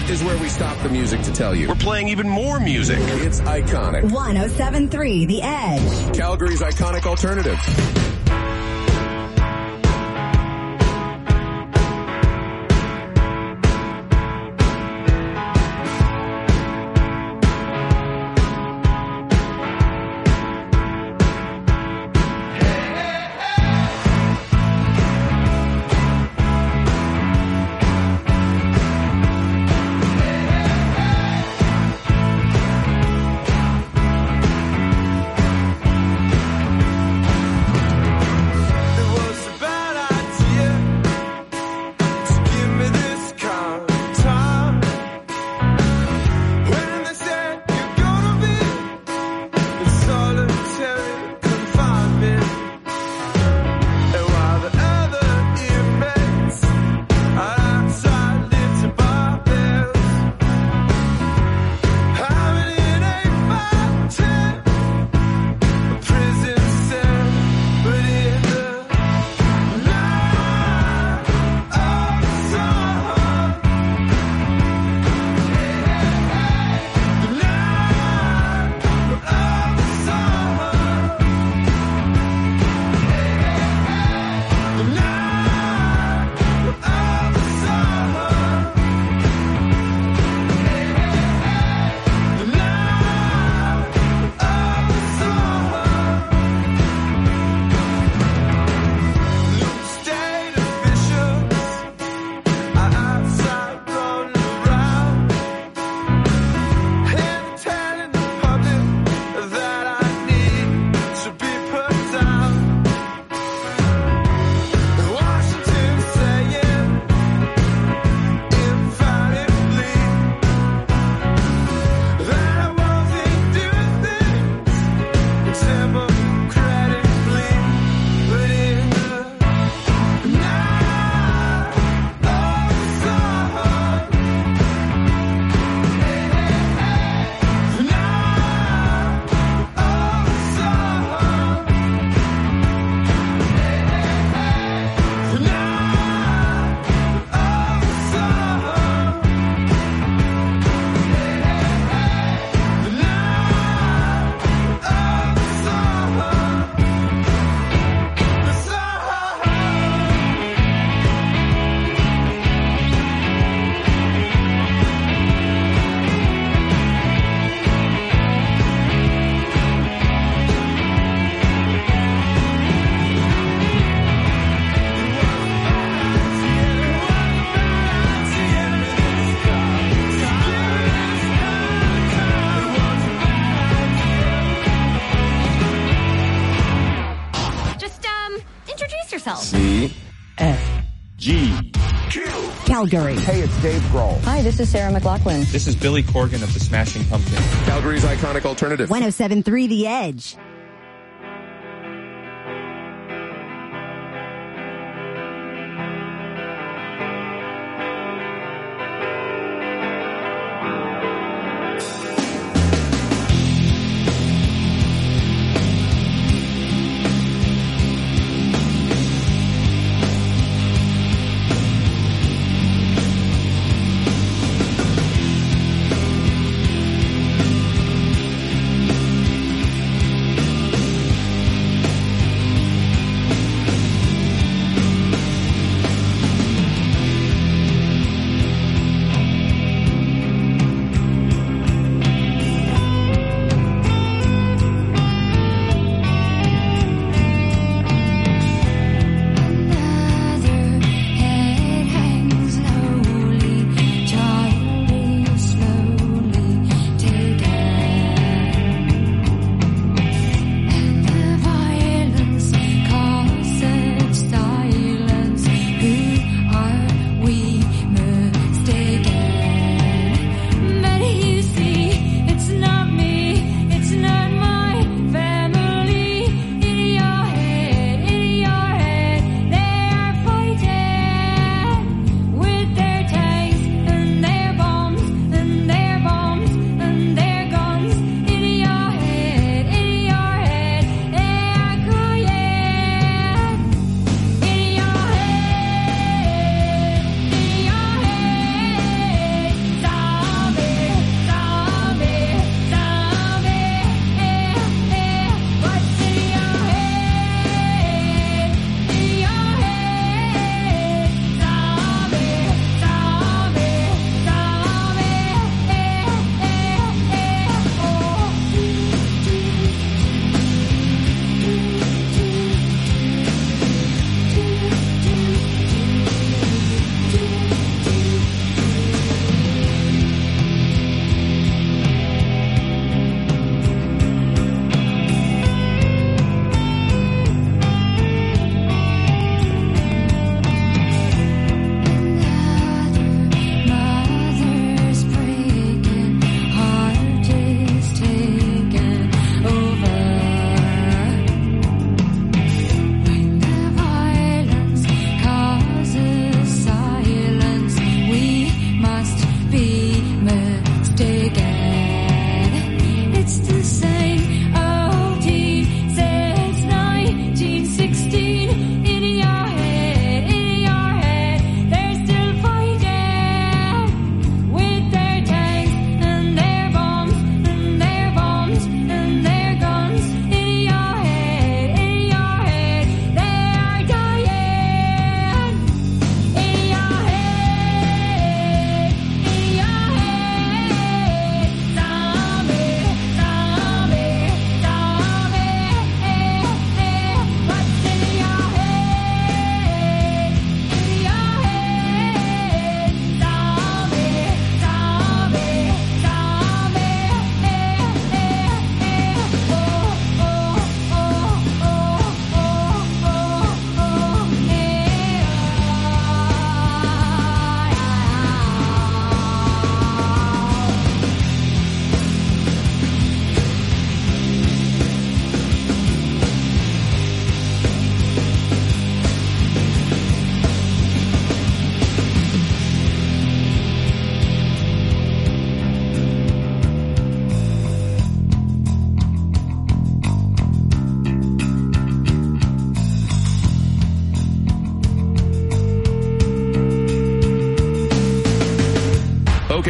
is where we stop the music to tell you. We're playing even more music. It's iconic. 107.3 The Edge. Calgary's iconic alternative. Calgary. Hey, it's Dave Grohl. Hi, this is Sarah McLachlan. This is Billy Corgan of the Smashing Pumpkins. Calgary's iconic alternative. 107.3 The Edge.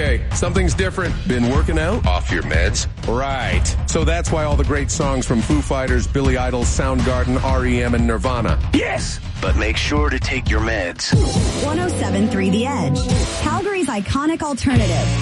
Okay, something's different. Been working out? Off your meds? Right. So that's why all the great songs from Foo Fighters, Billy Idol, Soundgarden, REM, and Nirvana. Yes, but make sure to take your meds. 107.3 The Edge, Calgary's iconic alternative.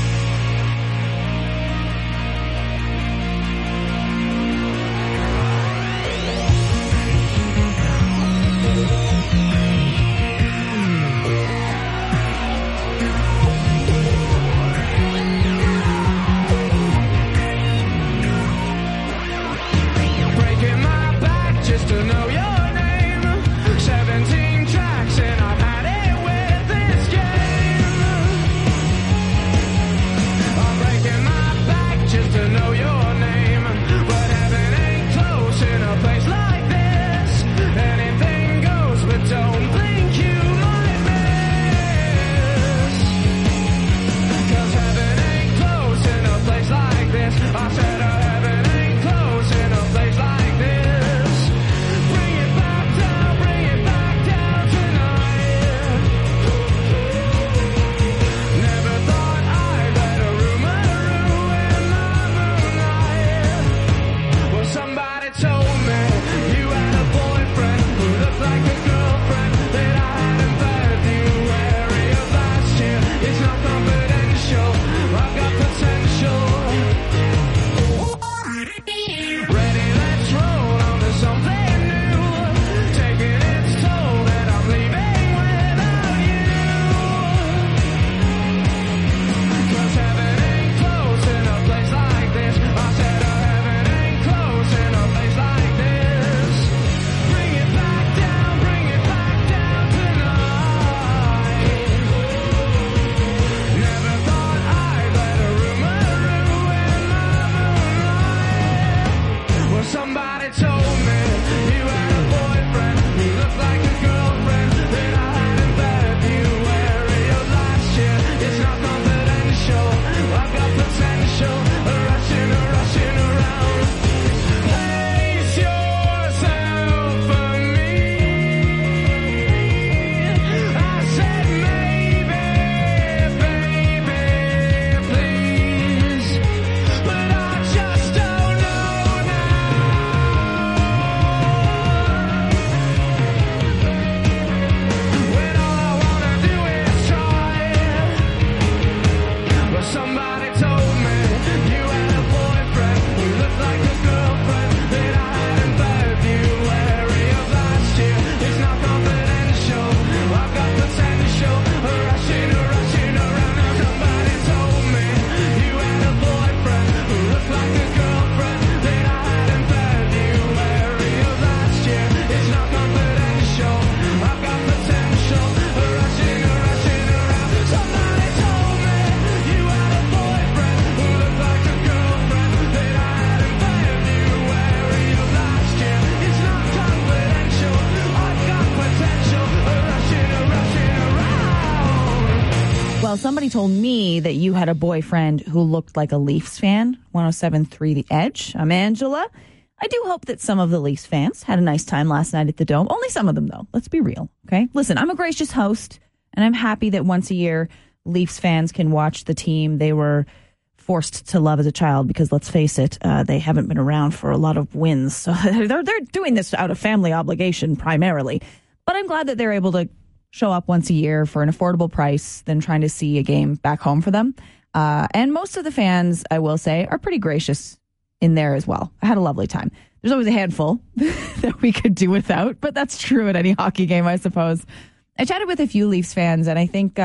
Somebody told me that you had a boyfriend who looked like a Leafs fan. 107.3 The Edge. I'm Angela. I do hope that some of the Leafs fans had a nice time last night at the Dome. Only some of them, though. Let's be real, okay? Listen, I'm a gracious host, and I'm happy that once a year Leafs fans can watch the team they were forced to love as a child because, let's face it, they haven't been around for a lot of wins. So they're doing this out of family obligation primarily. But I'm glad that they're able to show up once a year for an affordable price than trying to see a game back home for them. And most of the fans, I will say, are pretty gracious in there as well. I had a lovely time. There's always a handful that we could do without, but that's true at any hockey game, I suppose. I chatted with a few Leafs fans, and I think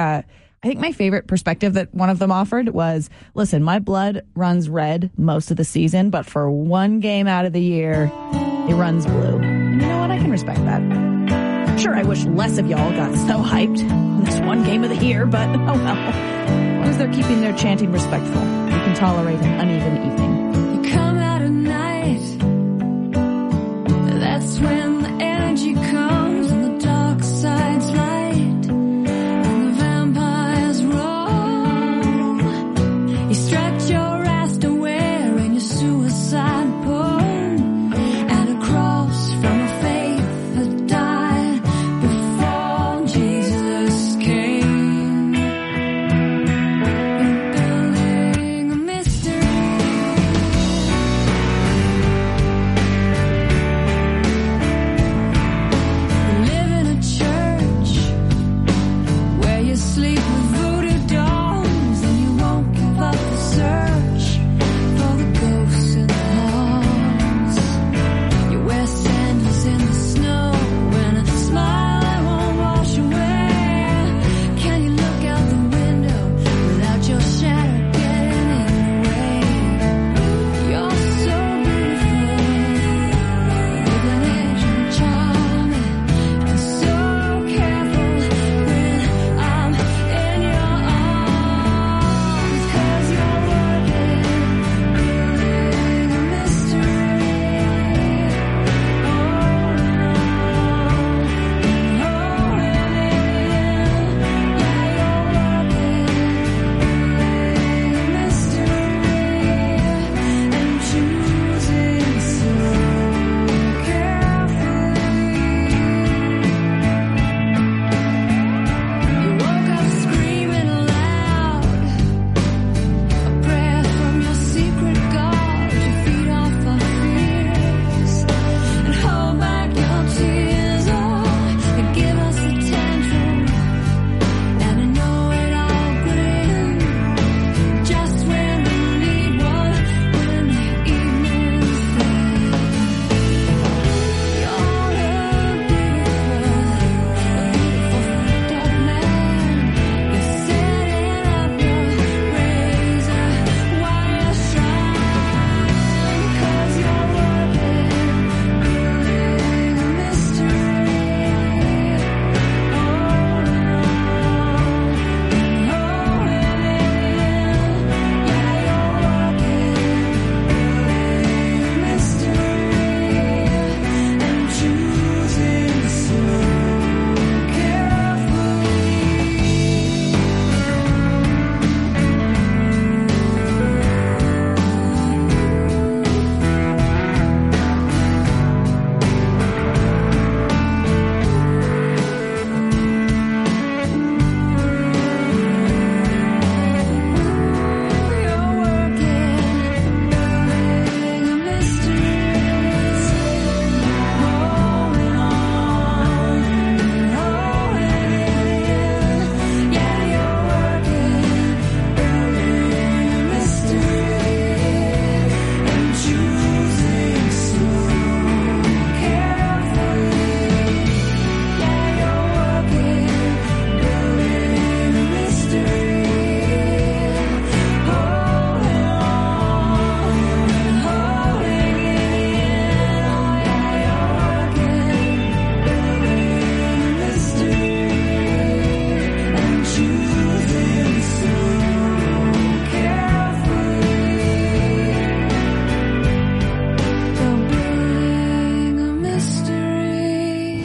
my favorite perspective that one of them offered was, listen, my blood runs red most of the season, but for one game out of the year, it runs blue. And you know what? I can respect that. Sure, I wish less of y'all got so hyped on this one game of the year, but oh well. As long as they're keeping their chanting respectful, we can tolerate an uneven evening. You come out at night, that's when the energy comes and the dark side's light, and the vampires roll. You stretch your ass to wearing your suicide poem, and across from a faith that died before Jesus came.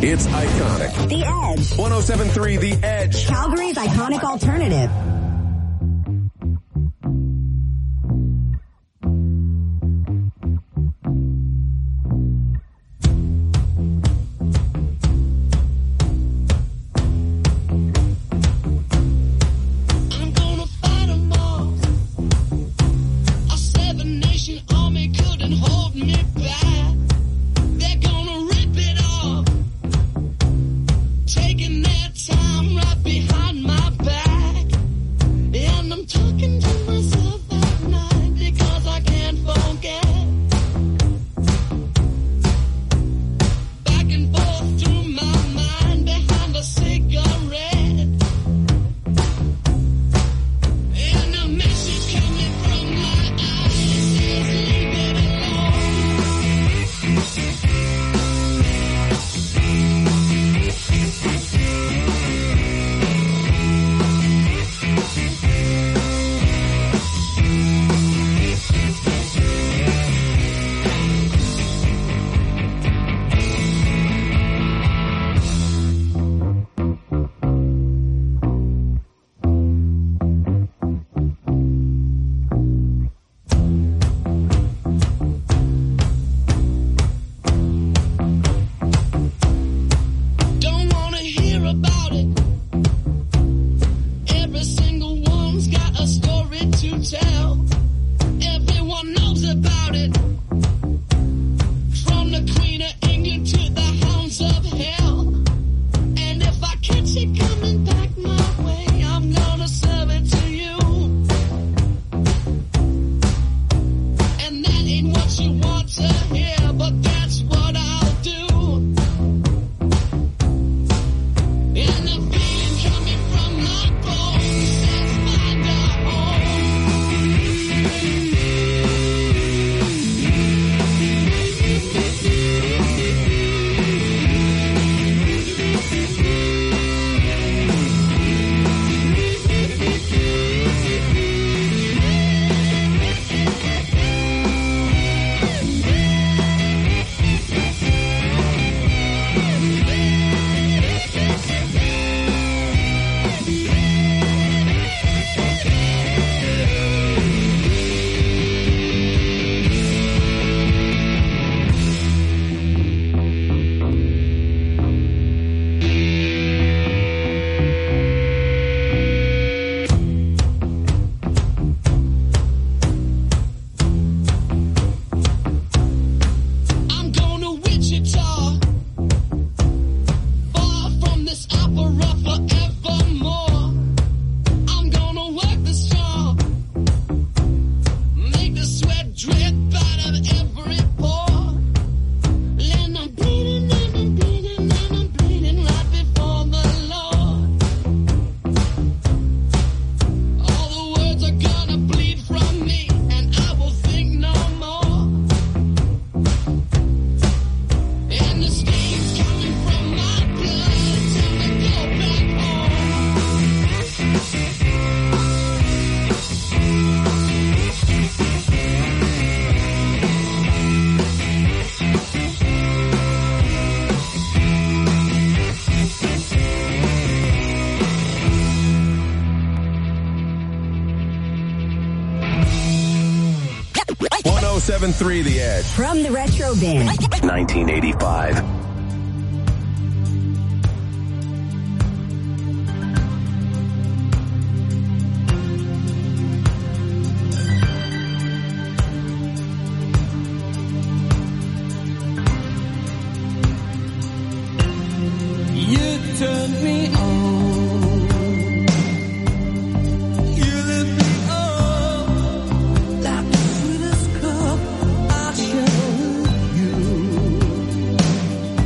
It's iconic. The Edge. 107.3 The Edge. Calgary's iconic alternative. I'm gonna fight 'em all. A seven-nation army couldn't hold me back. They're gonna rip it off, taking their time right behind my back. And I'm talking to myself at night because I can't forget. Back and forth through my mind behind a cigarette. And a message coming from my eyes says, leave it don't wanna hear about it. Every single one's got a story to tell. Everyone knows about it. From the Queen of England to the hounds of hell. And if I catch it coming back my way, I'm gonna serve it to you. And that ain't what you want to hear, but that's what I'll do. And the feeling coming from my bones says find a I'm going to Wichita, far from this opera forevermore. I'm gonna work this job, make the sweat drip out of every pore. And I'm bleeding and I'm bleeding and I'm bleeding right before the Lord. All the words are gonna bleed from me, and I will think no more. And the steam's coming from my blood till I go back One 107.3 The Edge. From the Retro Bin. 1985. You turned me on. You lit me up like the sweetest cup I shared with you.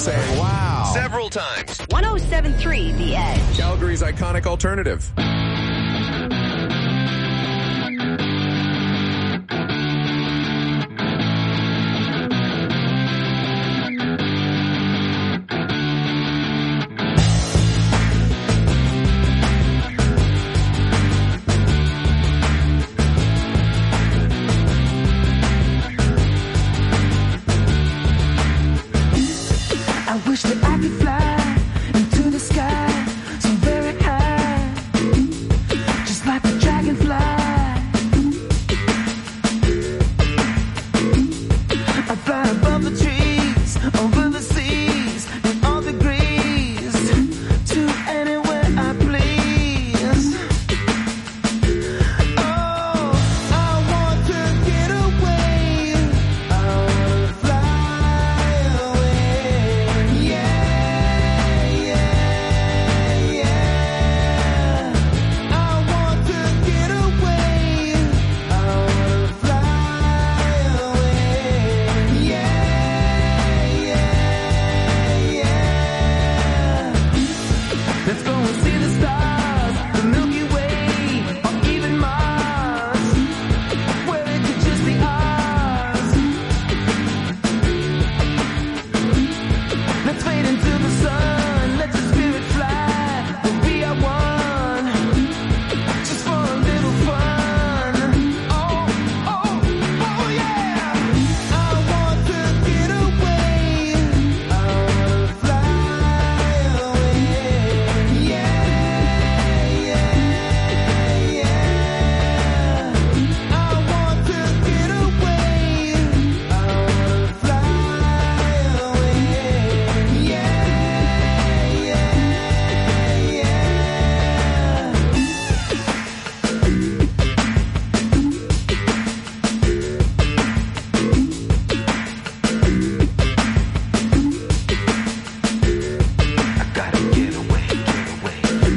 saying wow. Several times. 107.3 The Edge. Calgary's iconic alternative. I wish that I could fly into the sky so very high, just like a dragonfly. I fly above the trees, over the seas, in all degrees, to anywhere I please. Oh, I want to get away. I want to fly away. Yeah, yeah, yeah. I want to get away. I want to fly away. Yeah, yeah, yeah. Let's go and see the stars, the Milky Way, or even Mars, where it could just be ours. Let's fade into the sun, let your spirit fly, we'll be our one, just for a little fun. Oh, oh, oh yeah. I want to get away, I want to fly away. Yeah, yeah, yeah. I want to get away, I want to fly away. Yeah, yeah, yeah. I gotta get away, get away.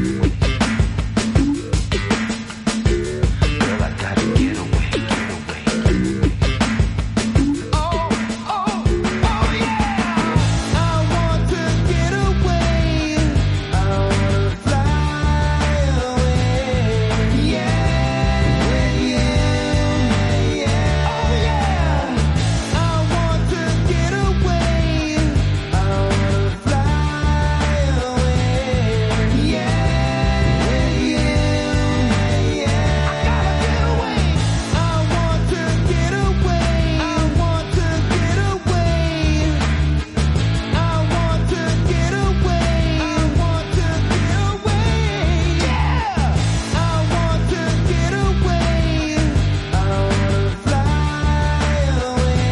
Girl, I gotta get away, get away. Oh, oh, oh yeah. I want to get away. I want to fly away. Yeah, with you. Yeah, oh yeah. I want to get away. I want to fly away. Yeah, with you. Yeah, I gotta get away. I want to get away. I want to get away. I want to get away. I want to get away. Yeah, I want to get away. I want to fly away.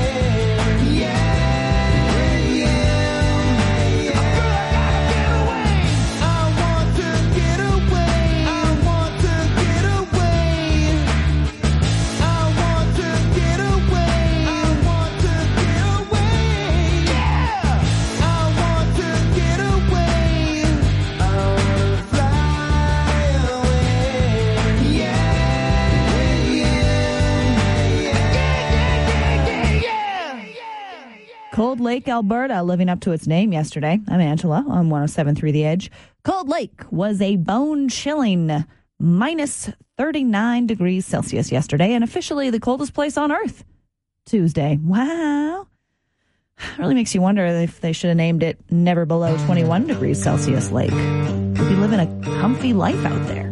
Yeah, with you. Yeah, I gotta get away. I want to get away. I want to get away. I want to get away. I want to get away. Yeah, I want to get away. I want to fly away. Yeah, with you. Yeah. Cold Lake, Alberta, living up to its name yesterday. I'm Angela on 107.3 The Edge. Cold Lake was a bone-chilling minus 39 degrees Celsius yesterday and officially the coldest place on Earth Tuesday. Wow. Really makes you wonder if they should have named it Never Below 21 Degrees Celsius Lake. We'd be living a comfy life out there.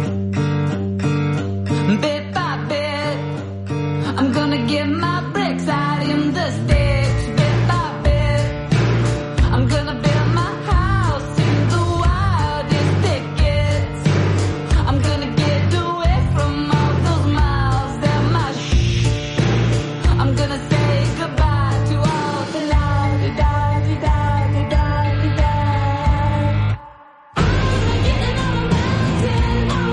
Bit by bit, I'm gonna get my bricks out in the sticks. Bit by bit, I'm gonna build my house in the wildest thickets. I'm gonna get away from all those miles and my I'm gonna say goodbye to all the la-di-da-di-da-di-da-di-da. I'm getting on a mountain.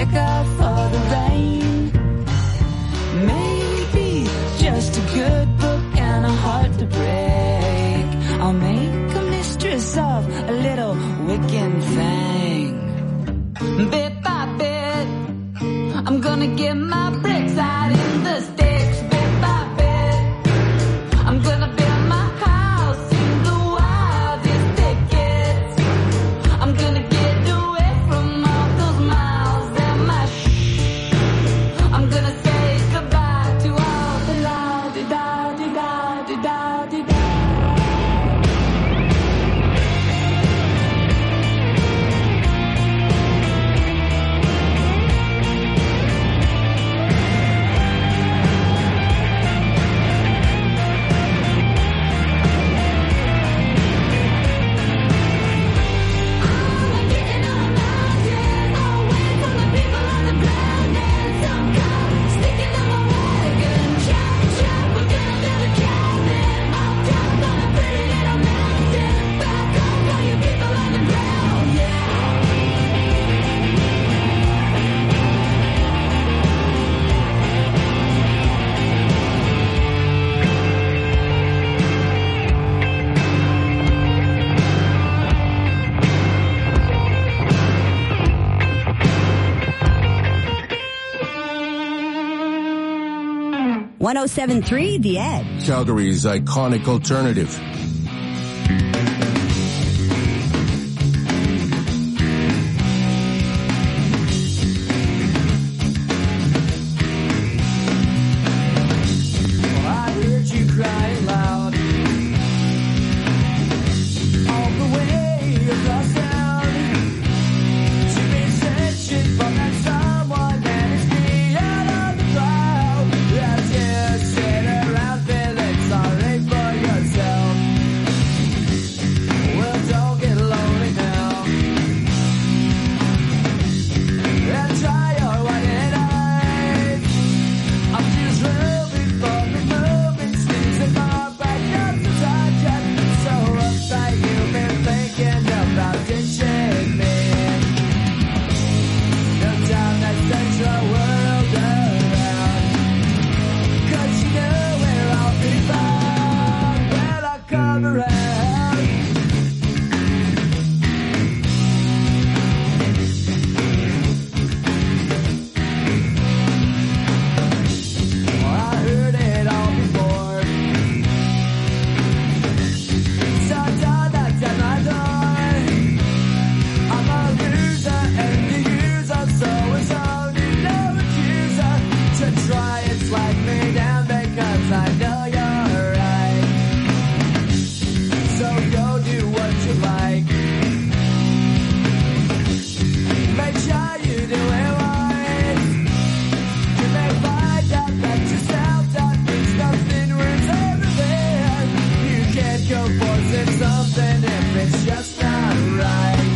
look out for the rain. Maybe just a good book and a heart to break. I'll make a mistress of a little Wiccan thing. Bit by bit, I'm gonna get my bricks out in the sticks. Bit by bit, I'm gonna build my house in the wildest thickets. I'm gonna get away from all those miles and my I'm gonna say goodbye to all the la-di-da-di-da-di-da-di-da-di-da. 107.3 The Edge. Calgary's iconic alternative. I heard you crying loud all the way across town. You've been searching for that someone that is beyond on the cloud. As you sit around feeling sorry for yourself. Well, don't get lonely now. And try your white eyes. I'm just hoping for the moment, squeezing my back up to touch it. So uptight, you've been thinking about ditching me. No time that turns the world around. 'Cause you know where I'll be found when I come around. I heard it all before. So don't knock at my door. I'm a loser and the user, so it's only no accuser to try and flag me down because I know you're right. So go do what you like. Make sure you do it right. You may find out that yourself that means nothing worth everything. You can't go forcing something if it's just not right.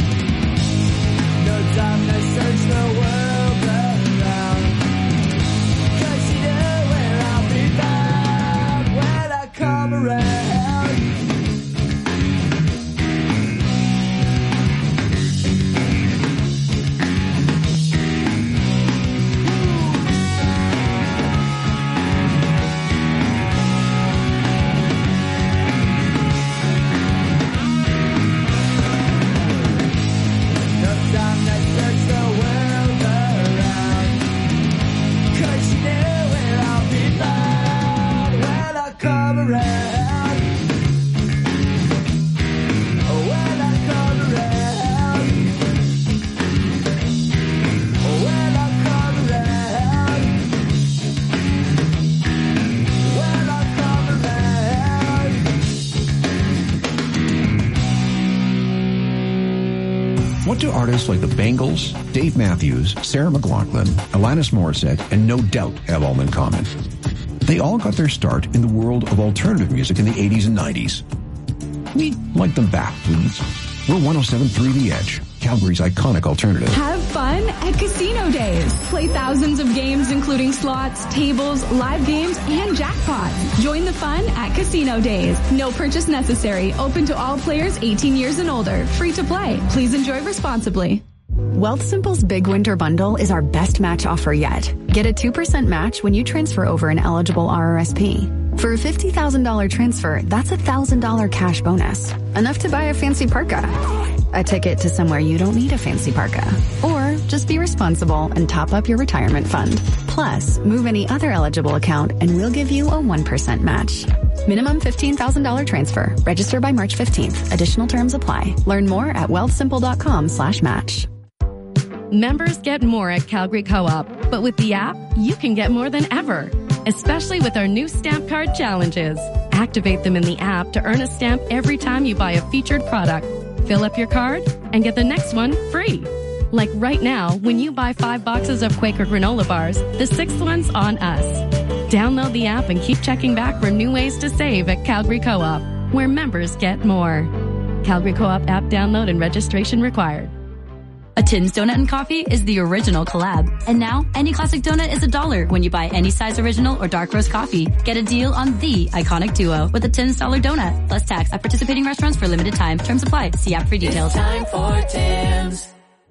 No time to search the world around. 'Cause you know where I'll be found when I come around. No time to search the world around. 'Cause you know where I'll be found when I come around. When I come around. When I come around. When I come around. What do artists like the Bangles, Dave Matthews, Sarah McLachlan, Alanis Morissette, and No Doubt have all in common? They all got their start in the world of alternative music in the 80s and 90s. We'd like them back, please. We're 107.3 The Edge, Calgary's iconic alternative. Have fun at Casino Days. Play thousands of games including slots, tables, live games, and jackpots. Join the fun at Casino Days. No purchase necessary. Open to all players 18 years and older. Free to play. Please enjoy responsibly. Wealthsimple's Big Winter Bundle is our best match offer yet. Get a 2% match when you transfer over an eligible RRSP. For a $50,000 transfer, that's $1,000 cash bonus. Enough to buy a fancy parka. A ticket to somewhere you don't need a fancy parka. Or just be responsible and top up your retirement fund. Plus, move any other eligible account and we'll give you a 1% match. Minimum $15,000 transfer. Register by March 15th. Additional terms apply. Learn more at wealthsimple.com/match. Members get more at Calgary Co-op, but with the app, you can get more than ever, especially with our new stamp card challenges. Activate them in the app to earn a stamp every time you buy a featured product. Fill up your card and get the next one free. Like right now, when you buy 5 boxes of Quaker granola bars, the 6th one's on us. Download the app and keep checking back for new ways to save at Calgary Co-op, where members get more. Calgary Co-op app download and registration required. A Tin's Donut and Coffee is the original collab. And now, any classic donut is $1 when you buy any size original or dark roast coffee. Get a deal on the iconic duo with a Tin's $1 donut, plus tax at participating restaurants for limited time. Terms apply. See app for details. It's time for Tim's.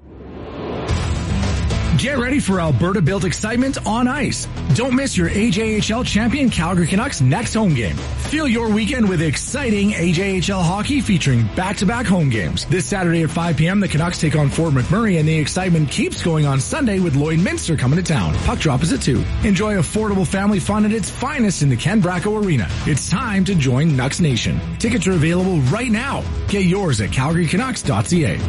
Get ready for Alberta-built excitement on ice. Don't miss your AJHL champion Calgary Canucks next home game. Fill your weekend with exciting AJHL hockey featuring back-to-back home games. This Saturday at 5 p.m., the Canucks take on Fort McMurray, and the excitement keeps going on Sunday with Lloydminster coming to town. Puck drop is at 2. Enjoy affordable family fun at its finest in the Ken Bracco Arena. It's time to join Nucks Nation. Tickets are available right now. Get yours at calgarycanucks.ca.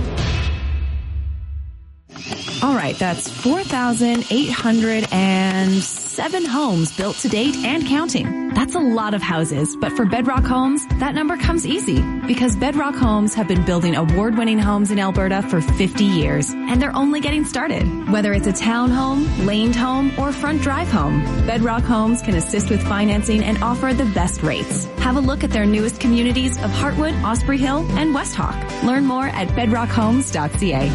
All right, that's 4,807 homes built to date and counting. That's a lot of houses, but for Bedrock Homes, that number comes easy because Bedrock Homes have been building award-winning homes in Alberta for 50 years, and they're only getting started. Whether it's a townhome, laned home, or front drive home, Bedrock Homes can assist with financing and offer the best rates. Have a look at their newest communities of Heartwood, Osprey Hill, and West Hawk. Learn more at bedrockhomes.ca.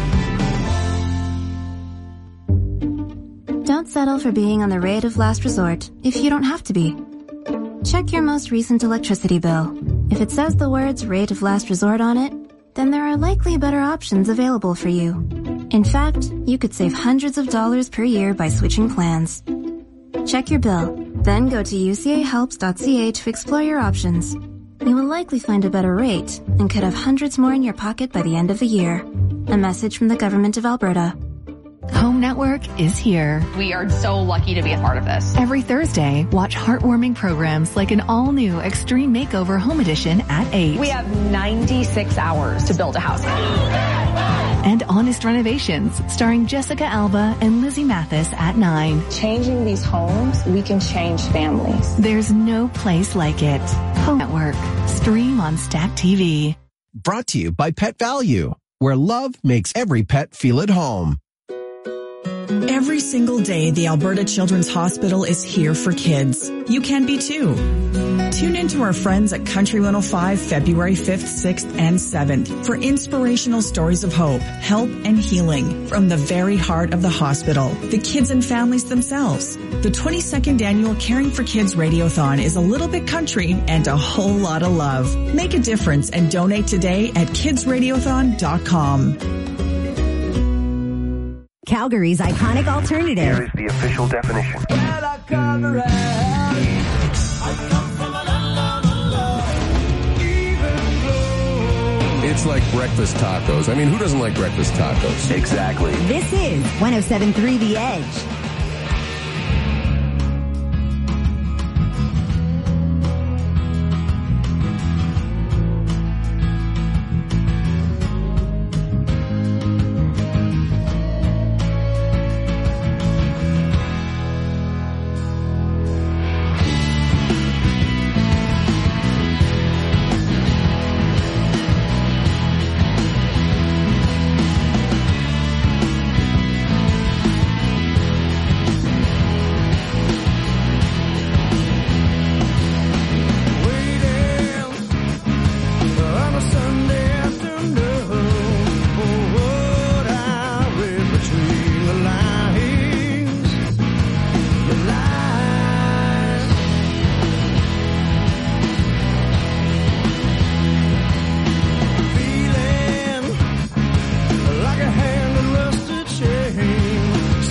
Don't settle for being on the rate of last resort if you don't have to be. Check your most recent electricity bill. If it says the words rate of last resort on it, then there are likely better options available for you. In fact, you could save hundreds of dollars per year by switching plans. Check your bill, then go to ucahelps.ca to explore your options. You will likely find a better rate and could have hundreds more in your pocket by the end of the year. A message from the Government of Alberta. Home Network is here. We are so lucky to be a part of this. Every Thursday, watch heartwarming programs like an all-new Extreme Makeover Home Edition at 8. We have 96 hours to build a house. And Honest Renovations, starring Jessica Alba and Lizzie Mathis at 9. Changing these homes, we can change families. There's no place like it. Home Network. Stream on Stack TV. Brought to you by Pet Value, where love makes every pet feel at home. Every single day, the Alberta Children's Hospital is here for kids. You can be too. Tune in to our friends at Country 105 February 5th, 6th, and 7th for inspirational stories of hope, help, and healing from the very heart of the hospital, the kids and families themselves. The 22nd annual Caring for Kids Radiothon is a little bit country and a whole lot of love. Make a difference and donate today at kidsradiothon.com. Calgary's iconic alternative. Here is the official definition. It's like breakfast tacos. I mean, who doesn't like breakfast tacos? Exactly. This is 107.3 The Edge.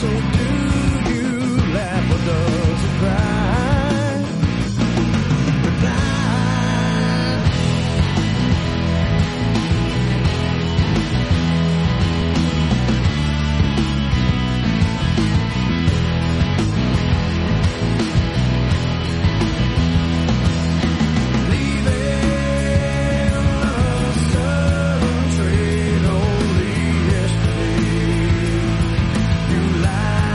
So do you laugh or does it cry? You lie.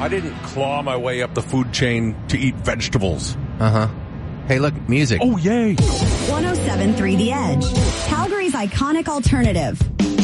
I didn't claw my way up the food chain to eat vegetables. Uh-huh. Hey, look, music. Oh, yay. 107.3 The Edge. Calgary's iconic alternative.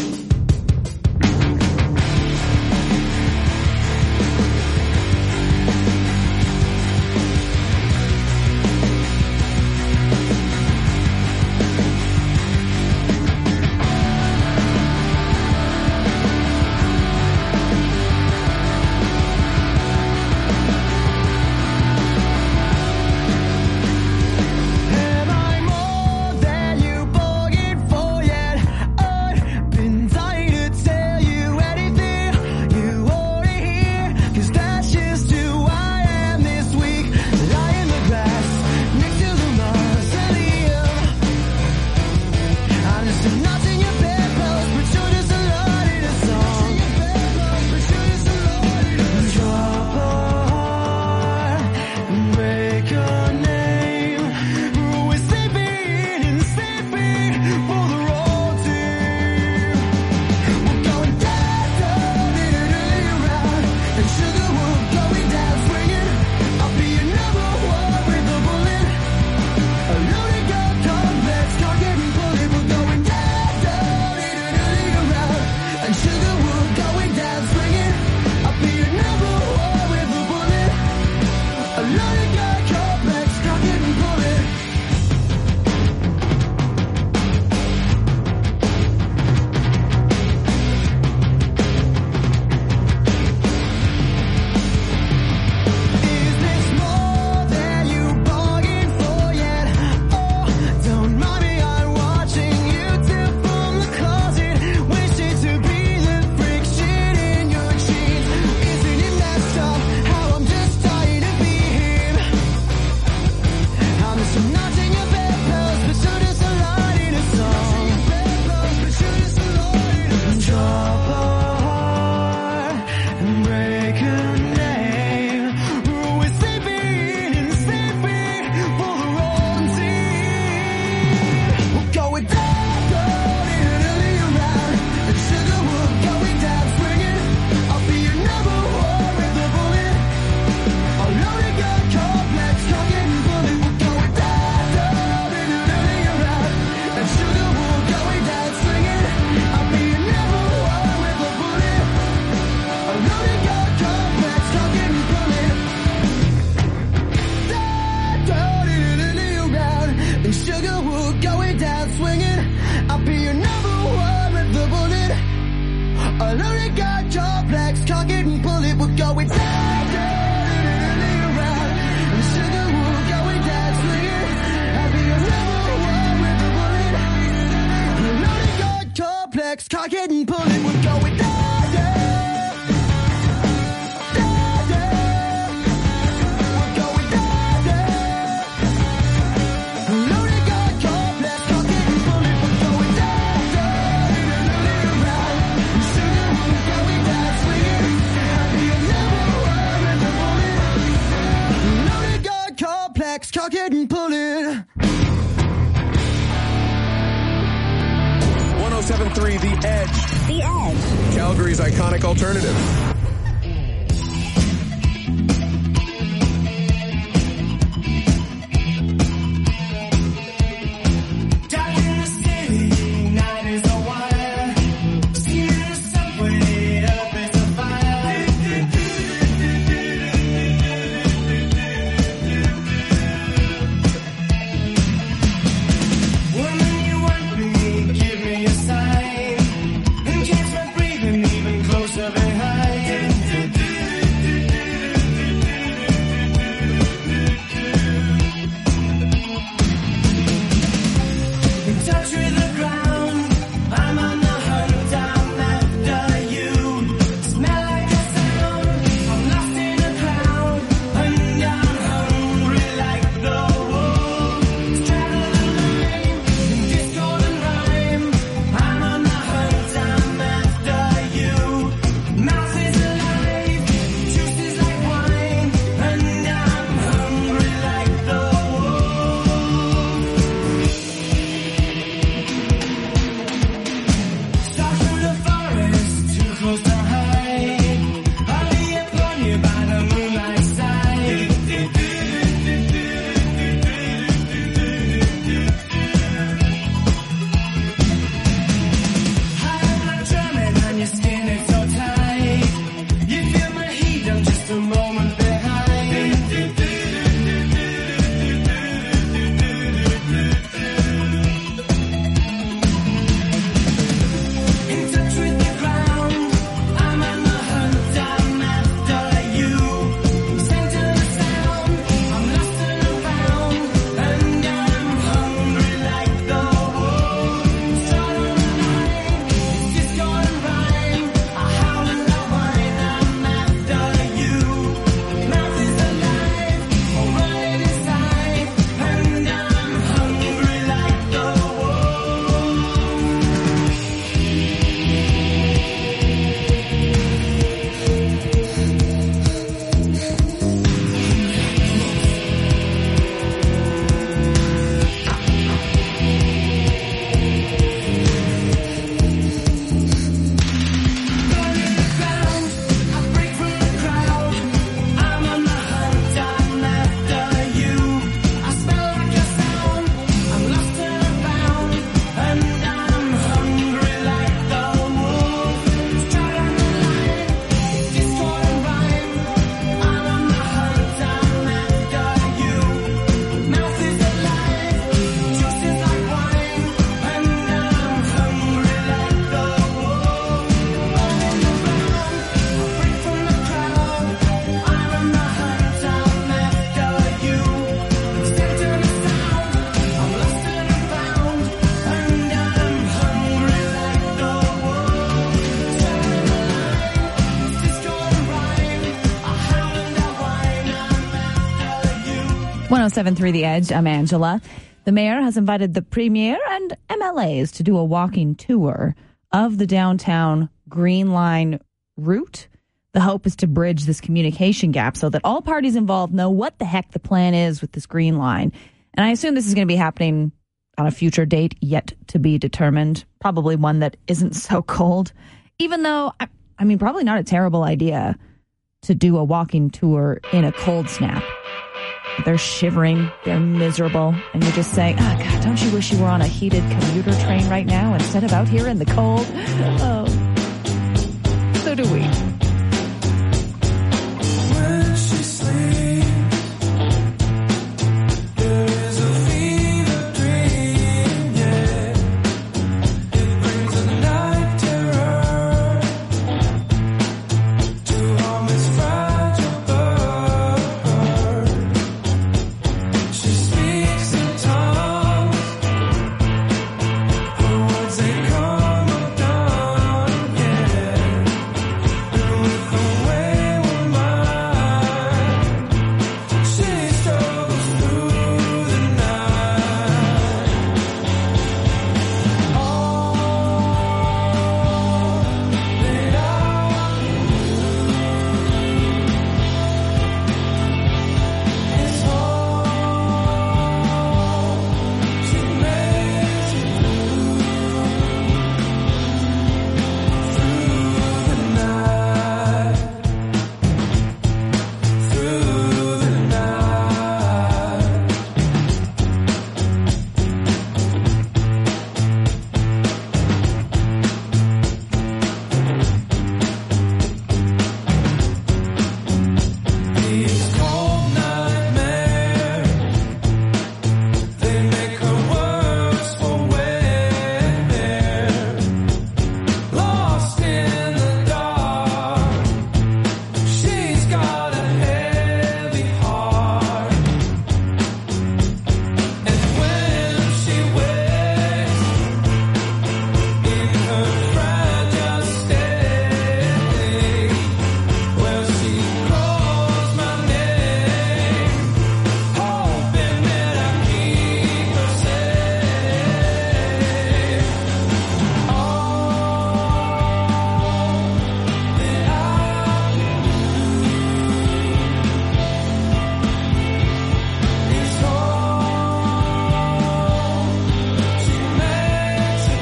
Am I more than you bargained for yet? I've been dying to tell you anything you wanna hear, 'cause that's just who I am this week. Lie in the grass next to the mausoleum. I'm just a notch in your bedpost, but you're just a lot in a song. Drop a heart and break your name. We're sleeping and sleeping for the wrong team. We're going down, down, around, and sugar will going down swinging. I'll be your number one with a bullet. A loaded gun complex, can't get me bullet. We're going down, down, around, and sugar will going down swinging. I'll be your number one with a bullet. A loaded gun complex, can't get me bullet. Is this more than you bargained for yet? Oh, don't mind me, I'm watching you tip from the closet. Wishing to be the friction in your jeans. Isn't it messed up how I'm just dying to be him? I'm just a notch in your bedpost, but you're just a light in a song. Drop a heart and break a name. We're sleeping and sleeping for the wrong team. We're going down, down, around, and sugar will going down swinging. I'll be your number one with a bullet. A loaded gun complex, can't get me bullet. We're going down, down, around, and sugar will going down swinging. I'll be your number one with a bullet. A loaded gun complex, can't get me bullet. Down, down, around, and sugar will going down swinging. I'll be your number one with a bullet. A loaded gun complex, can't get me bullet. We're going down, down, around, and sugar will going down swinging. I'll be your number one with a bullet. A loaded gun complex, can't get me bullet. We're going down, down, down, down. We're going down, down. A loaded gun complex, can't get me bullet. We're going down, down, around, and sugar will going down swinging. I'll be your number one with a bullet. A loaded gun complex, can't get me bullet. 107.3 The Edge. The Edge. Calgary's iconic alternative. Down in the city, night is a wire. See the subway, up is a fire. Woman, you want me, give me a sign. And catch my breathing even closer behind. 107.3 The Edge, I'm Angela. The mayor has invited the premier and MLAs to do a walking tour of the downtown Green Line route. The hope is to bridge this communication gap so that all parties involved know what the heck the plan is with this Green Line. And I assume this is going to be happening on a future date yet to be determined, probably one that isn't so cold, even though, I mean, probably not a terrible idea to do a walking tour in a cold snap. They're shivering, they're miserable, and you're just saying, oh, God, don't you wish you were on a heated commuter train right now instead of out here in the cold? Oh, so do we. When she sleeps, there is a fever dream, yeah. It brings a night terror to harm its fragile bird. She speaks in tongues, her words they come undone, yeah. And with a wayward mind, she struggles through the night. All that I is home. She makes it through the night, through the night. These cold nightmares, they make her worse for wear. Lost in the dark, she's got a heavy heart. And when she wakes in her fragile state, well, she calls my name, hoping that I keep her safe. All that I is home. She makes it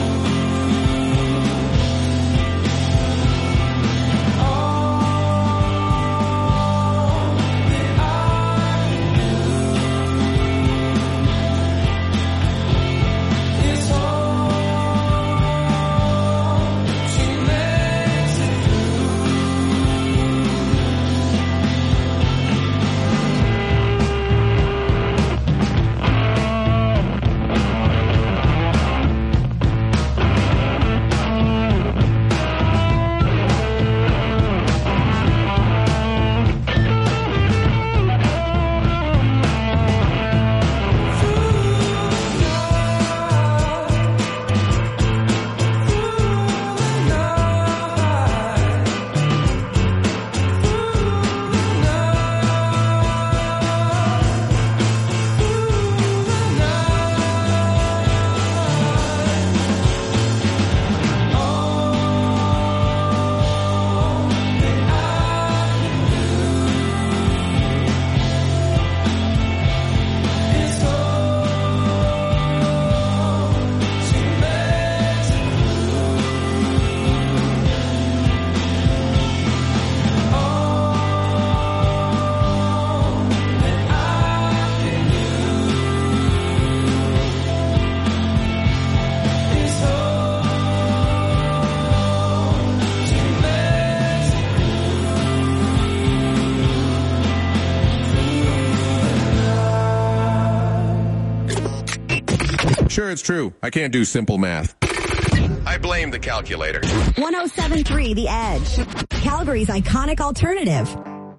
Sure, it's true. I can't do simple math. I blame the calculator. 107.3 The Edge, Calgary's iconic alternative.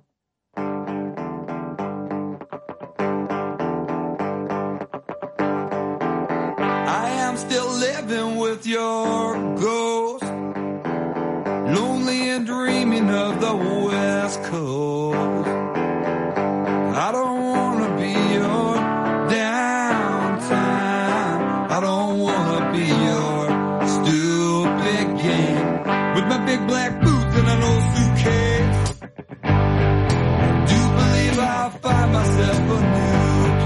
I am still living with your ghost, lonely and dreaming of the West Coast. I don't want to be 18 with my big black boots and an old suitcase. Do believe I'll find myself a new